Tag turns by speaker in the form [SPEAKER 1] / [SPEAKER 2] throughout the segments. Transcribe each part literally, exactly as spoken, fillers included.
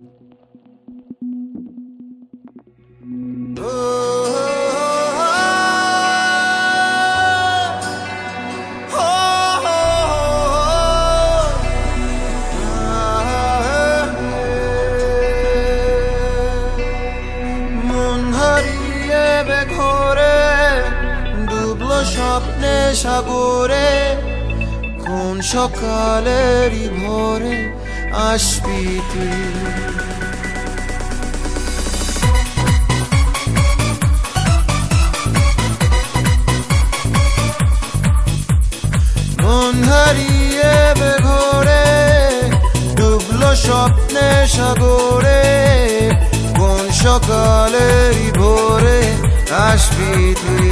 [SPEAKER 1] স্বপ্নে সাগরে কোন সকালেরই ভোরে আসবি তুই। মন হারিয়ে বেঘরে ডুবলো স্বপ্নে সাগরে কোন সকালেরই ভোরে আসবি তুই।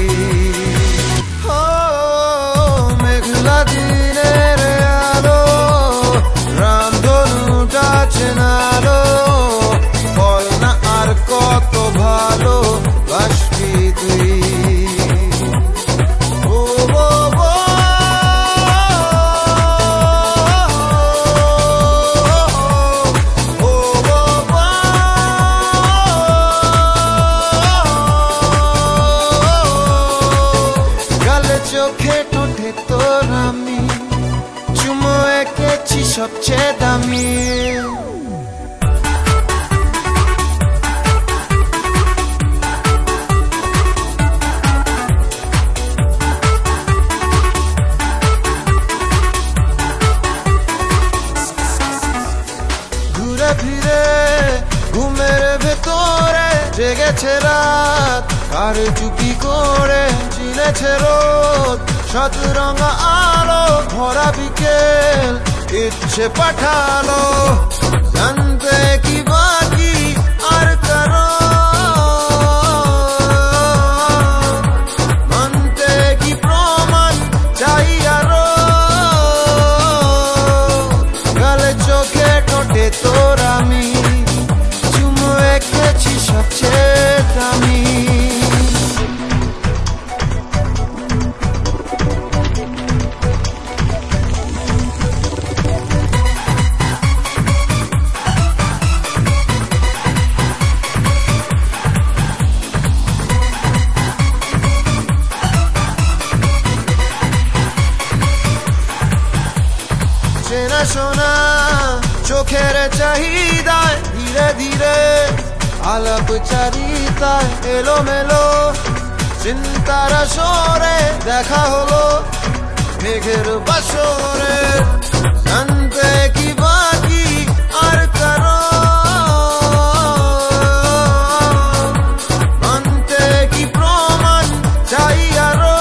[SPEAKER 1] দিনের আলো রামধনুটা চেনালো বল না আর কত ভালো বাসবি তুই। ও গালে চোখে ঠোঁটে তোর আমি চুমো এঁকেছি সবচেয়ে দামি। ঘুরে ফিরে ঘুমের ভেতরে জেগেছে রাত আর চুপি করে চিনেছে রোদ সাত রঙা আলো ভরা বিকেল ইচ্ছে পাঠালো জানতে কি বাকি আর কারো মানতে কি প্রমাণ চাই আরো। গালে চোখে ঠোঁটে তোর আমি চুমো এঁকেছি সবচেয়ে দামি। চেনা শোনা চোখের চাহিদায় ধীরে ধীরে আলাপ চারিতায় এলো মেলো চিন্তার সরে দেখা হলো মেঘের বাসরে জানতে কি বাকি আর কারো মানতে কি প্রমাণ চাই আরো।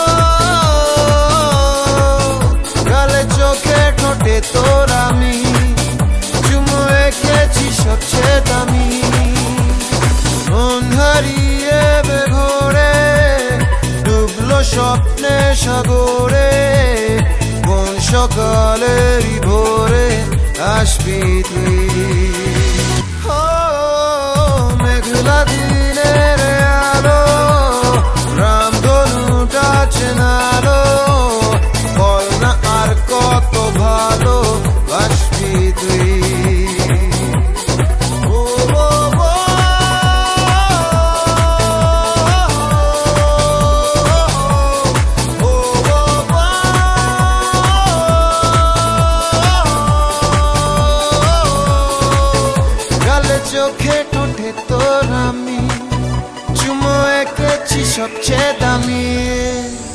[SPEAKER 1] গালে চোখে ঠোঁটে তোর আমি চুমো এঁকেছি সবচেয়ে দামি। মন হারিয়ে বেঘরে ডুবলো স্বপ্নে সাগরে কোন সকালেরই ভোরে আসবি তুই। মেঘলা দিনের আলো রামধনুটা চেনালো বল না আর কত ভালো বাসবি তুই। চোখে ঠোঁটে তোর আমি চুমো এঁকেছি সবচেয়ে দামি।